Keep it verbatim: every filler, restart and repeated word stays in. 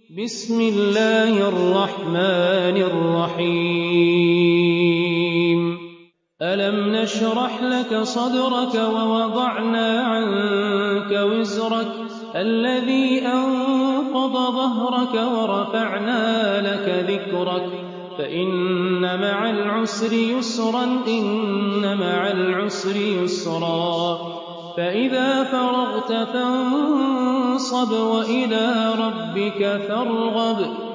بسم الله الرحمن الرحيم ألم نشرح لك صدرك ووضعنا عنك وزرك الذي أنقض ظهرك ورفعنا لك ذكرك فإن مع العسر يسرا إن مع العسر يسرا فإذا فرغت فانصب وإلى ربك فارغب